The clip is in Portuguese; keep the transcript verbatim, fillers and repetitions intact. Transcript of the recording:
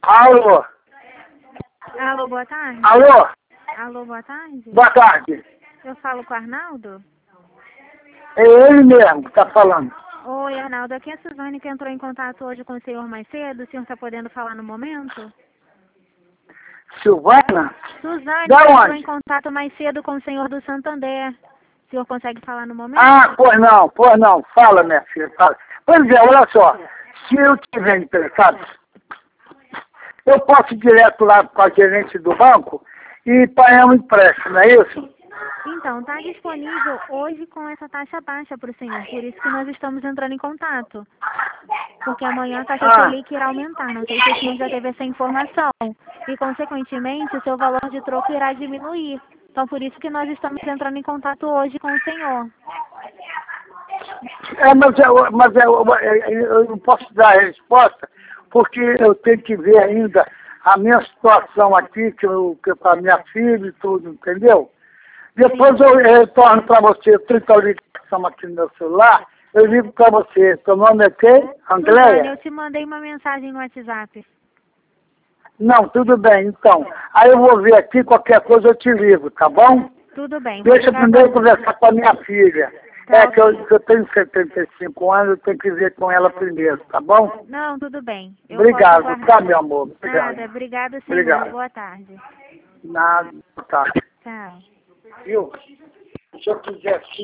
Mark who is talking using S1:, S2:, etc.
S1: Alô?
S2: Alô, boa tarde.
S1: Alô?
S2: Alô, boa tarde.
S1: Boa tarde.
S2: Eu falo com o Arnaldo?
S1: É ele mesmo que está falando.
S2: Oi, Arnaldo. Aqui é a Suzane que entrou em contato hoje com o senhor mais cedo. O senhor está podendo falar no momento?
S1: Silvana?
S2: Suzane
S1: Da
S2: entrou
S1: onde?
S2: em contato mais cedo com o senhor do Santander. O senhor consegue falar no momento?
S1: Ah, pois não, pois não. Fala, minha filha, fala. Pois é, olha só. Se eu tiver interessado, eu posso ir direto lá com a gerente do banco e pagar um empréstimo, não é isso?
S2: Então, está disponível hoje com essa taxa baixa para o senhor. Por isso que nós estamos entrando em contato. Porque amanhã a taxa
S1: Ah,
S2: Selic irá aumentar. Não sei se o senhor já teve essa informação. E, consequentemente, o seu valor de troco irá diminuir. Então, por isso que nós estamos entrando em contato hoje com o senhor.
S1: é, mas, eu, mas eu, eu não posso dar a resposta, porque eu tenho que ver ainda a minha situação aqui, que eu, que com a minha filha e tudo, entendeu? Depois eu retorno para você, eu tenho a ligação aqui no meu celular, eu ligo para você. Seu nome é quem?
S2: Suzane,
S1: Andréia?
S2: eu te mandei uma mensagem no WhatsApp.
S1: Não, tudo bem, então. Aí eu vou ver aqui, qualquer coisa eu te ligo, tá bom?
S2: Tudo bem. Vou
S1: Deixa eu
S2: ligar
S1: primeiro
S2: agora.
S1: conversar com a minha filha.
S2: Tá,
S1: É que eu,
S2: ok.
S1: que eu tenho setenta e cinco anos, eu tenho que ver com ela primeiro, tá bom?
S2: Não, tudo bem. Eu posso
S1: Obrigado,
S2: aguardar.
S1: tá, meu amor? Obrigado.
S2: Nada. Obrigada, senhor.
S1: Obrigado.
S2: Boa tarde.
S1: Nada, tá.
S2: Tchau.
S1: Viu? Se eu quiser